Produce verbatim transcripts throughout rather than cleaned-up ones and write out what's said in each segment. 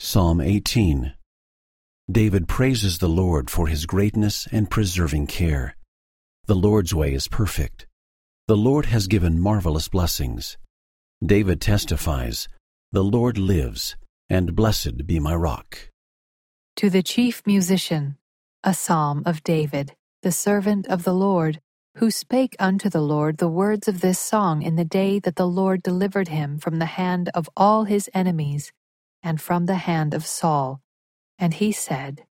Psalm eighteen. David praises the Lord for his greatness and preserving care. The Lord's way is perfect. The Lord has given marvelous blessings. David testifies, "The Lord lives, and blessed be my rock." To the chief musician, a psalm of David, the servant of the Lord, who spake unto the Lord the words of this song in the day that the Lord delivered him from the hand of all his enemies, and from the hand of Saul. And he said,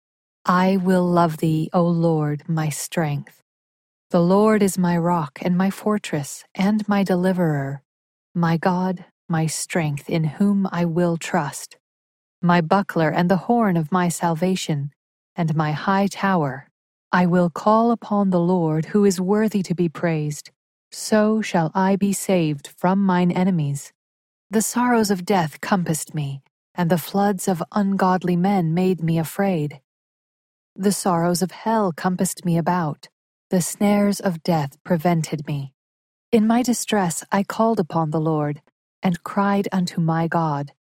I will love thee, O Lord, my strength. The Lord is my rock and my fortress and my deliverer, my God, my strength, in whom I will trust, my buckler and the horn of my salvation, and my high tower. I will call upon the Lord, who is worthy to be praised. So shall I be saved from mine enemies. The sorrows of death compassed me, and the floods of ungodly men made me afraid. The sorrows of hell compassed me about. The snares of death prevented me. In my distress I called upon the Lord, and cried unto my God.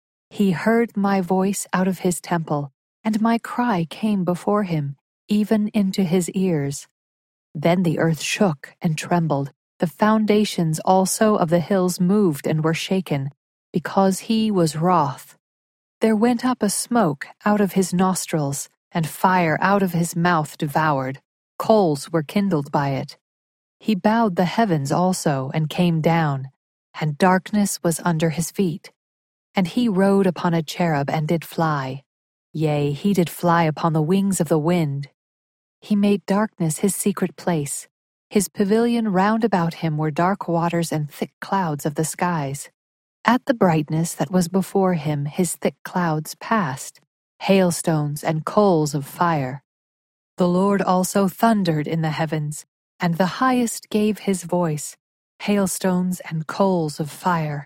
He heard my voice out of his temple, and my cry came before him, even into his ears. Then the earth shook and trembled. The foundations also of the hills moved and were shaken, because he was wroth. There went up a smoke out of his nostrils, and fire out of his mouth devoured. Coals were kindled by it. He bowed the heavens also, and came down, and darkness was under his feet. And he rode upon a cherub and did fly. Yea, he did fly upon the wings of the wind. He made darkness his secret place. His pavilion round about him were dark waters and thick clouds of the skies. At the brightness that was before him his thick clouds passed, hailstones and coals of fire. The Lord also thundered in the heavens, and the highest gave his voice, hailstones and coals of fire.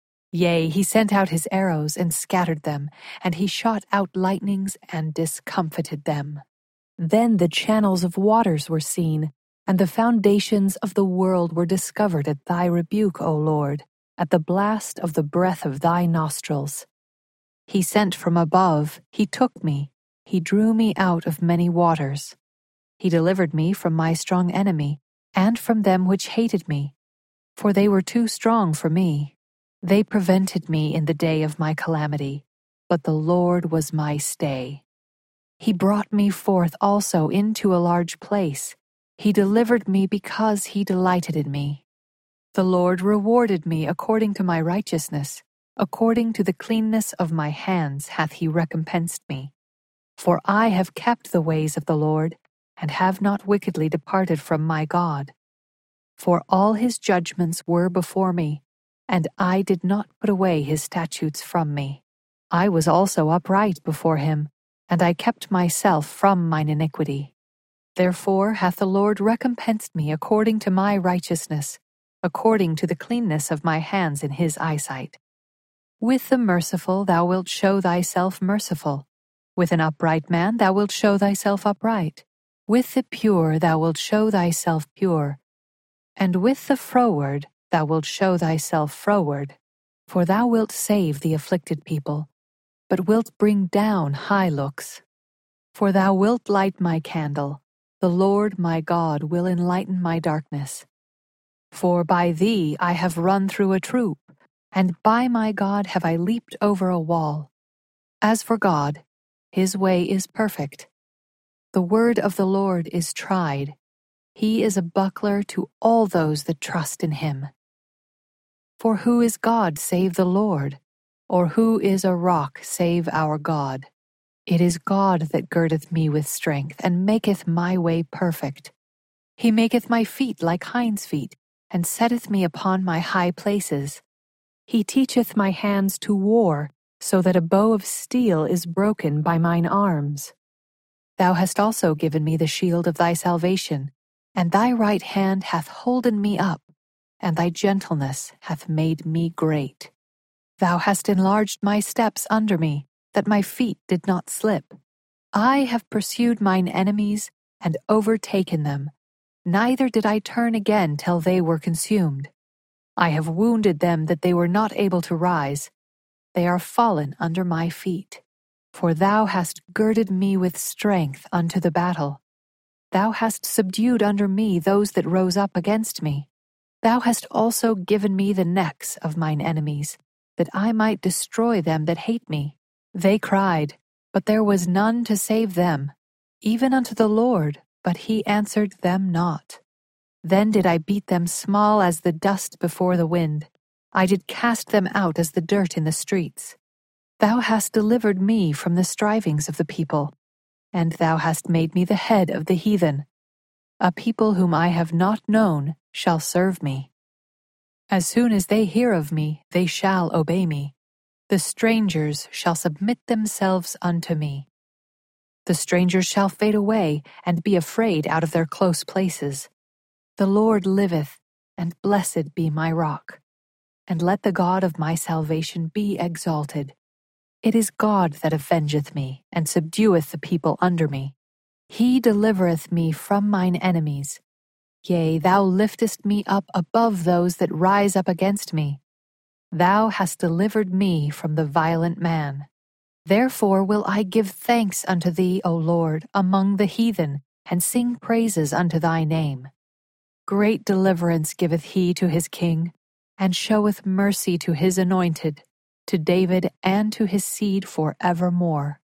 Yea, he sent out his arrows and scattered them, and he shot out lightnings and discomfited them. Then the channels of waters were seen, and the foundations of the world were discovered at thy rebuke, O Lord, at the blast of the breath of thy nostrils. He sent from above, he took me, he drew me out of many waters. He delivered me from my strong enemy, and from them which hated me, for they were too strong for me. They prevented me in the day of my calamity, but the Lord was my stay. He brought me forth also into a large place. He delivered me because he delighted in me. The Lord rewarded me according to my righteousness, according to the cleanness of my hands hath he recompensed me. For I have kept the ways of the Lord, and have not wickedly departed from my God. For all his judgments were before me, and I did not put away his statutes from me. I was also upright before him, and I kept myself from mine iniquity. Therefore hath the Lord recompensed me according to my righteousness, according to the cleanness of my hands in his eyesight. With the merciful thou wilt show thyself merciful. With an upright man thou wilt show thyself upright. With the pure thou wilt show thyself pure. And with the froward thou wilt show thyself froward. For thou wilt save the afflicted people, but wilt bring down high looks. For thou wilt light my candle. The Lord my God will enlighten my darkness. For by thee I have run through a troop, and by my God have I leaped over a wall. As for God, his way is perfect. The word of the Lord is tried. He is a buckler to all those that trust in him. For who is God save the Lord? Or who is a rock save our God? It is God that girdeth me with strength, and maketh my way perfect. He maketh my feet like hinds' feet, and setteth me upon my high places. He teacheth my hands to war, so that a bow of steel is broken by mine arms. Thou hast also given me the shield of thy salvation, and thy right hand hath holden me up, and thy gentleness hath made me great. Thou hast enlarged my steps under me, that my feet did not slip. I have pursued mine enemies, and overtaken them. Neither did I turn again till they were consumed. I have wounded them that they were not able to rise. they are fallen under my feet. For thou hast girded me with strength unto the battle. Thou hast subdued under me those that rose up against me. Thou hast also given me the necks of mine enemies, that I might destroy them that hate me. They cried, but there was none to save them, even unto the Lord, but he answered them not. Then did I beat them small as the dust before the wind. I did cast them out as the dirt in the streets. Thou hast delivered me from the strivings of the people, and thou hast made me the head of the heathen. A people whom I have not known shall serve me. As soon as they hear of me, they shall obey me. The strangers shall submit themselves unto me. The strangers shall fade away and be afraid out of their close places. The Lord liveth, and blessed be my rock. And let the God of my salvation be exalted. It is God that avengeth me, and subdueth the people under me. He delivereth me from mine enemies. Yea, thou liftest me up above those that rise up against me. Thou hast delivered me from the violent man. Therefore will I give thanks unto thee, O Lord, among the heathen, and sing praises unto thy name. Great deliverance giveth he to his king, and showeth mercy to his anointed, to David and to his seed for evermore.